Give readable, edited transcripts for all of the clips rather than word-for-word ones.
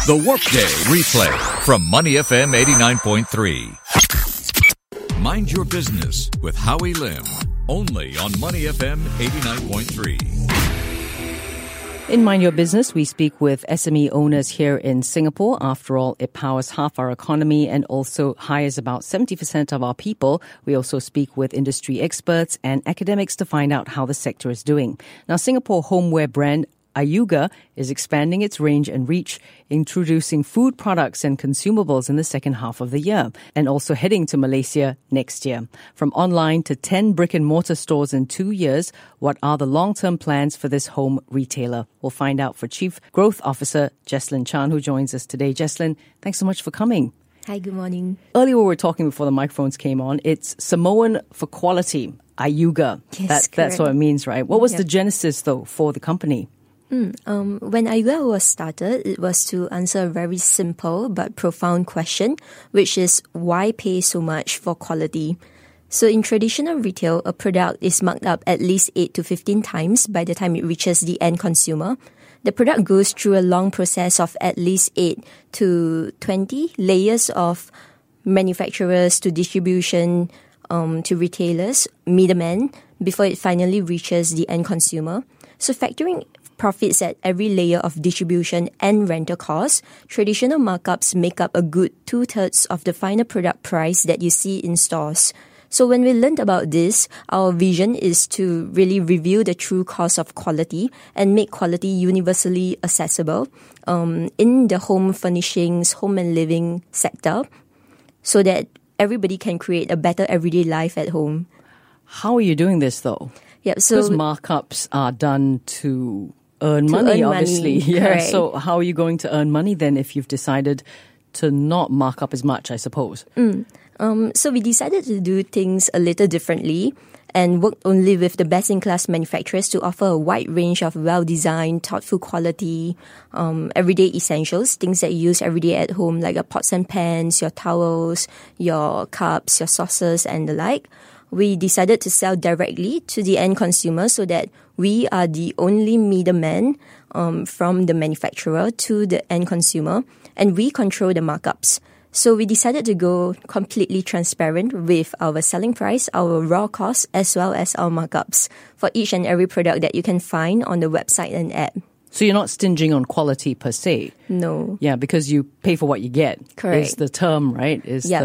The Workday Replay from Money FM 89.3. Mind Your Business with Howie Lim. Only on Money FM 89.3. In Mind Your Business, we speak with SME owners here in Singapore. After all, it powers half our economy and also hires about 70% of our people. We also speak with industry experts and academics to find out how the sector is doing. Now, Singapore homeware brand Ayuga is expanding its range and reach, introducing food products and consumables in the second half of the year, and also heading to Malaysia next year. From online to 10 brick-and-mortar stores in 2 years, what are the long-term plans for this home retailer? We'll find out for Chief Growth Officer Jesslyn Chan, who joins us today. Jesslyn, thanks so much for coming. Hi, good morning. Earlier we were talking before the microphones came on. It's Samoan for quality, Ayuga. Yes, that's what it means, right? What was the genesis, though, for the company? When Ayuga was started, it was to answer a very simple but profound question, which is why pay so much for quality? So in traditional retail, a product is marked up at least 8 to 15 times by the time it reaches the end consumer. The product goes through a long process of at least 8 to 20 layers of manufacturers to distribution to retailers, middlemen, before it finally reaches the end consumer. So factoring profits at every layer of distribution and rental costs, traditional markups make up a good 2/3 of the final product price that you see in stores. So when we learned about this, our vision is to really reveal the true cost of quality and make quality universally accessible in the home furnishings, home and living sector, so that everybody can create a better everyday life at home. How are you doing this, though? Yeah, so because markups are done to earn money, obviously. Yeah. So how are you going to earn money then if you've decided to not mark up as much, I suppose? So we decided to do things a little differently and work only with the best-in-class manufacturers to offer a wide range of well-designed, thoughtful quality, everyday essentials, things that you use every day at home, like your pots and pans, your towels, your cups, your saucers, and the like. We decided to sell directly to the end consumer so that we are the only middleman from the manufacturer to the end consumer, and we control the markups. So we decided to go completely transparent with our selling price, our raw costs, as well as our markups for each and every product that you can find on the website and app. So you're not stinging on quality per se? No. Yeah, because you pay for what you get. Correct. Is the term, right?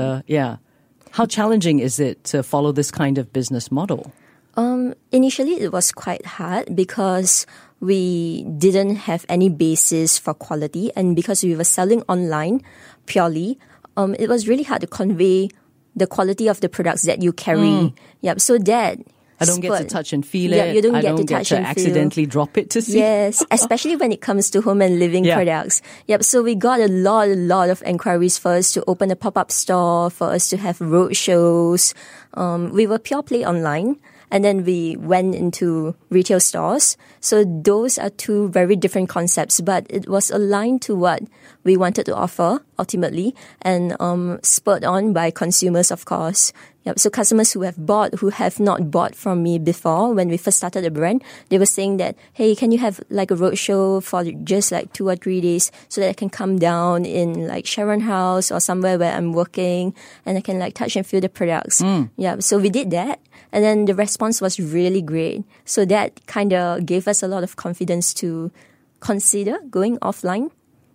How challenging is it to follow this kind of business model? Initially, it was quite hard because we didn't have any basis for quality, and because we were selling online purely, it was really hard to convey the quality of the products that you carry. Yep. So that I don't get to touch and feel it. Yeah, you don't I get don't to get touch to and accidentally drop it to see. Yes, especially when it comes to home and living products. Yep. So we got a lot of inquiries for us to open a pop-up store, for us to have road shows. We were pure play online, and then we went into retail stores. So those are two very different concepts, but it was aligned to what we wanted to offer ultimately, and spurred on by consumers, of course. Yep. So customers who have not bought from me before, when we first started the brand, they were saying that, hey, can you have like a roadshow for just like 2 or 3 days so that I can come down in like Sharon House or somewhere where I'm working and I can like touch and feel the products. Yeah. So we did that. And then the response was really great. So that kind of gave us a lot of confidence to consider going offline.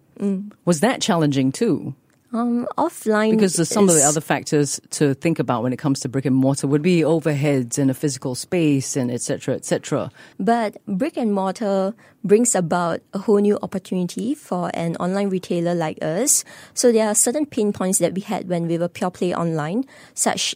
Was that challenging too? Offline, because some of the other factors to think about when it comes to brick and mortar would be overheads and a physical space and et cetera, et cetera. But brick and mortar brings about a whole new opportunity for an online retailer like us. So there are certain pain points that we had when we were pure play online, such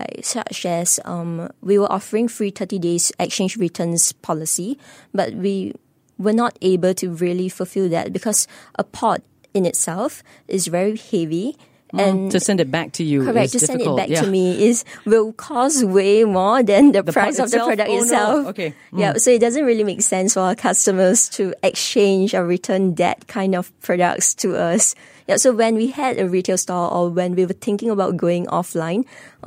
as we were offering free 30 days exchange returns policy, but we were not able to really fulfill that because a pot in itself is very heavy. And to send it back to you correct, is to difficult. send it back to me will cost way more than the price of the product itself. No. Okay. Yeah, so it doesn't really make sense for our customers to exchange or return that kind of products to us. Yeah, so when we had a retail store or when we were thinking about going offline,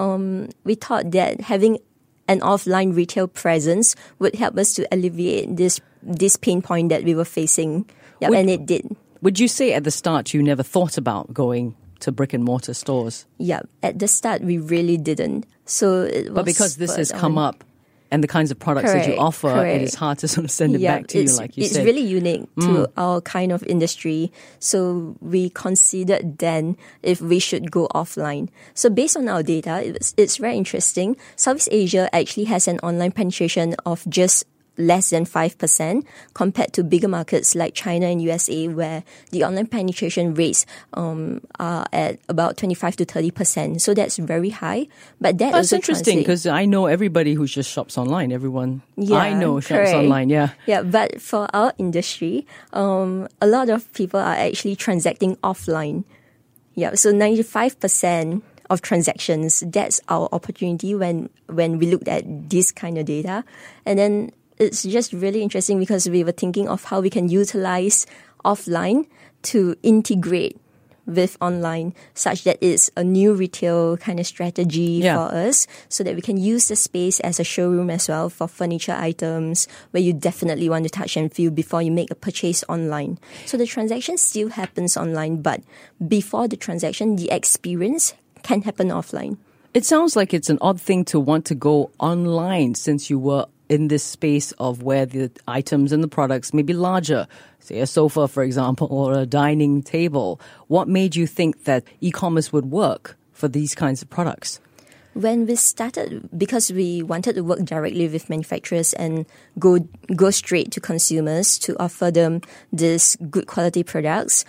we thought that having an offline retail presence would help us to alleviate this pain point that we were facing. Yeah, and it did. Would you say at the start you never thought about going to brick and mortar stores? Yeah, at the start we really didn't. So it was, but because this has come up and the kinds of products that you offer, it is hard to sort of send it back to you, like you said. It's really unique to our kind of industry. So we considered then if we should go offline. So based on our data, it's very interesting. Southeast Asia actually has an online penetration of just less than 5% compared to bigger markets like China and USA, where the online penetration rates are at about 25 to 30%. So that's very high. But that's interesting because I know everybody who just shops online. Everyone I know shops online. Yeah. But for our industry, a lot of people are actually transacting offline. Yeah. So 95% of transactions, that's our opportunity when we looked at this kind of data. And then it's just really interesting because we were thinking of how we can utilize offline to integrate with online such that it's a new retail kind of strategy for us, so that we can use the space as a showroom as well for furniture items where you definitely want to touch and feel before you make a purchase online. So the transaction still happens online, but before the transaction, the experience can happen offline. It sounds like it's an odd thing to want to go online since you were in this space of where the items and the products may be larger, say a sofa, for example, or a dining table. What made you think that e-commerce would work for these kinds of products? When we started, because we wanted to work directly with manufacturers and go straight to consumers to offer them these good quality products,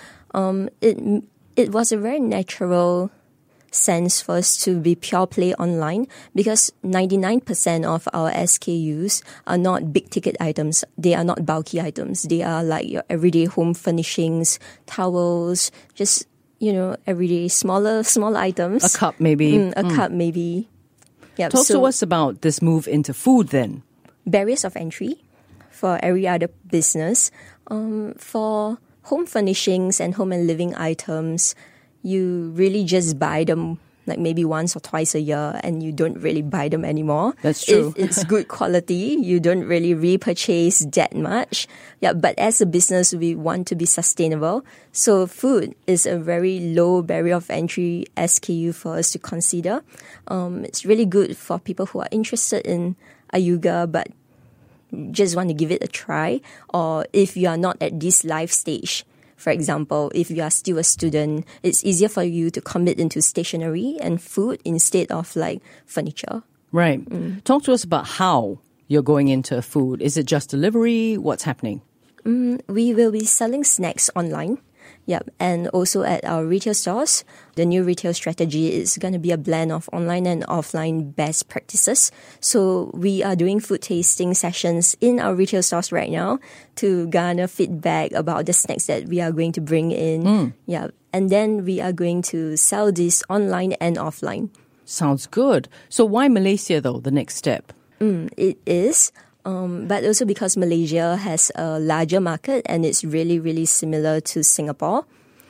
it was a very natural sense for us to be pure play online, because 99% of our SKUs are not big ticket items. They are not bulky items. They are like your everyday home furnishings, towels, just, everyday smaller items. A cup maybe. A cup maybe. Yeah. Talk to us about this move into food then. Barriers of entry for every other business. For home furnishings and home and living items, you really just buy them like maybe once or twice a year and you don't really buy them anymore. That's true. If it's good quality, you don't really repurchase that much. Yeah, but as a business, we want to be sustainable. So food is a very low barrier of entry SKU for us to consider. It's really good for people who are interested in Ayuga but just want to give it a try, or if you are not at this life stage. For example, if you are still a student, it's easier for you to commit into stationery and food instead of like furniture. Right. Talk to us about how you're going into food. Is it just delivery? What's happening? We will be selling snacks online. Yep, and also at our retail stores. The new retail strategy is going to be a blend of online and offline best practices. So we are doing food tasting sessions in our retail stores right now to garner feedback about the snacks that we are going to bring in. Yeah, and then we are going to sell this online and offline. Sounds good. So why Malaysia though, the next step? It is. But also because Malaysia has a larger market and it's really, really similar to Singapore.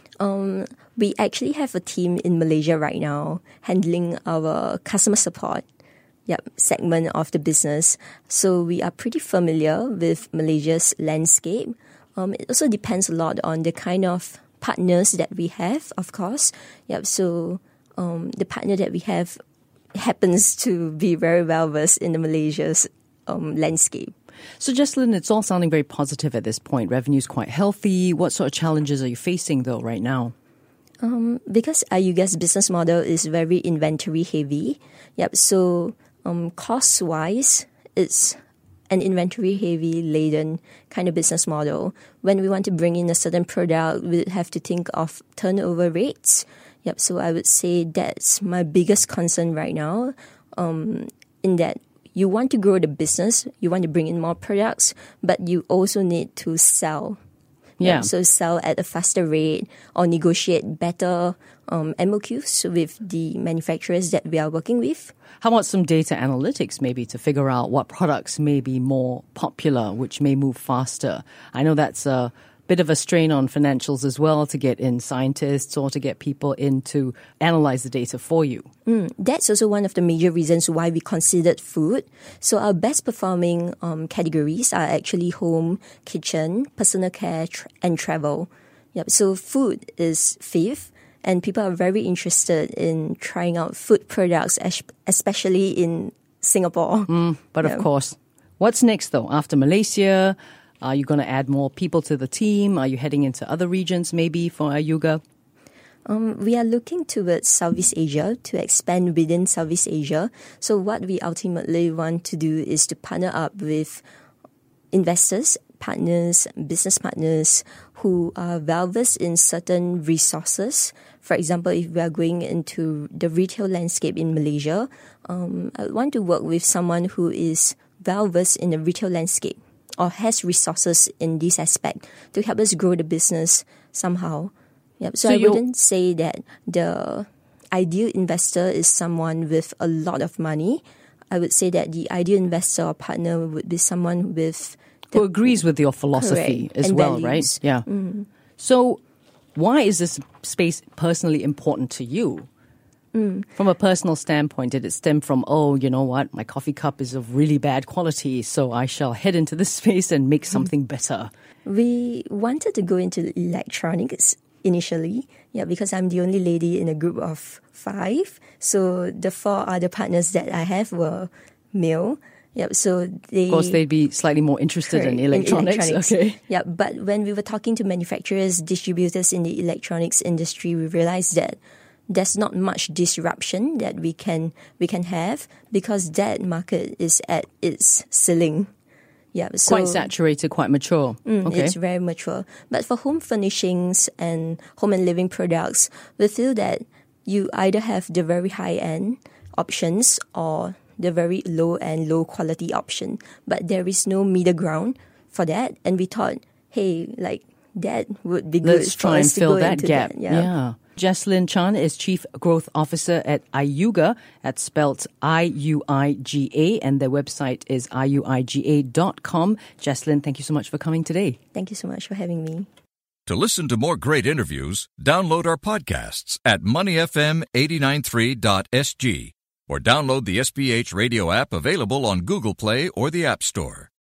We actually have a team in Malaysia right now handling our customer support segment of the business. So we are pretty familiar with Malaysia's landscape. It also depends a lot on the kind of partners that we have, of course. So the partner that we have happens to be very well versed in the Malaysia's landscape. So, Jessalyn, it's all sounding very positive at this point. Revenue's quite healthy. What sort of challenges are you facing, though, right now? Because Ayuga's business model is very inventory heavy. So cost-wise, it's an inventory-heavy laden kind of business model. When we want to bring in a certain product, we have to think of turnover rates. So I would say that's my biggest concern right now, in that you want to grow the business, you want to bring in more products, but you also need to sell. So sell at a faster rate or negotiate better MOQs with the manufacturers that we are working with. How about some data analytics maybe to figure out what products may be more popular, which may move faster? I know that's a bit of a strain on financials as well, to get in scientists or to get people in to analyze the data for you. That's also one of the major reasons why we considered food. So our best performing categories are actually home, kitchen, personal care, and travel. Yep. So food is fifth, and people are very interested in trying out food products, especially in Singapore. But of course, what's next though? After Malaysia, are you going to add more people to the team? Are you heading into other regions maybe for Ayuga? We are looking towards Southeast Asia to expand within Southeast Asia. So what we ultimately want to do is to partner up with investors, partners, business partners who are well-versed in certain resources. For example, if we are going into the retail landscape in Malaysia, I want to work with someone who is well-versed in the retail landscape or has resources in this aspect to help us grow the business somehow. Yep. So I wouldn't say that the ideal investor is someone with a lot of money. I would say that the ideal investor or partner would be someone with who agrees with your philosophy as and well, values. right? Yeah. So why is this space personally important to you? From a personal standpoint, did it stem from, oh, you know what, my coffee cup is of really bad quality, so I shall head into this space and make something better? We wanted to go into electronics initially, because I'm the only lady in a group of 5. So the 4 other partners that I have were male. So of course, they'd be slightly more interested in electronics. Okay. Yeah, but when we were talking to manufacturers, distributors in the electronics industry, we realized that there's not much disruption that we can have because that market is at its ceiling. Yeah, so quite saturated, quite mature. Okay. It's very mature. But for home furnishings and home and living products, we feel that you either have the very high-end options or the very low-end, low-quality option. But there is no middle ground for that. And we thought, hey, that would be good. Let's try and fill that gap. Yeah. Jesslyn Chan is Chief Growth Officer at Ayuga. That's spelled IUIGA, and their website is iuiga.com. Jesslyn, thank you so much for coming today. Thank you so much for having me. To listen to more great interviews, download our podcasts at moneyfm893.sg or download the SPH radio app available on Google Play or the App Store.